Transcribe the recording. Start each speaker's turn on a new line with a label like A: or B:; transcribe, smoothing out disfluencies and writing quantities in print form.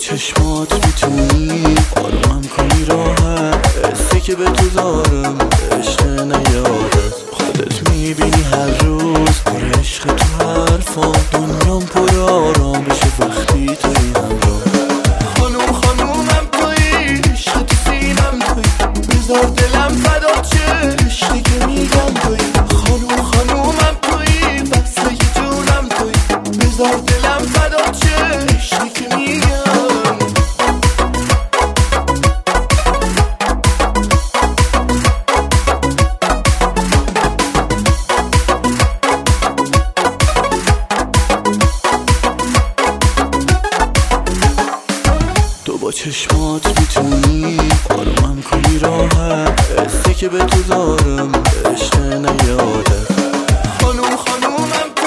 A: چشمات میتونی آرومم کنی راحت، حسی که به تو دارم عشق نیادت. خودت میبینی هر روز پر عشق تو حرفام، دنیام پر آرام بشه وقتی توی همراه. خانوم خانومم توی، عشق تو سینم توی، بذار دلم فدا چه عشقی که میگم توی. خانوم خانومم توی، بسته جونم توی، بذار دلم فدا چه عشقی که میگم. تو با چشمات میتونی آرومم کنی راحت، حسی که به تو دارم عشق نیادت. خانوم خانومم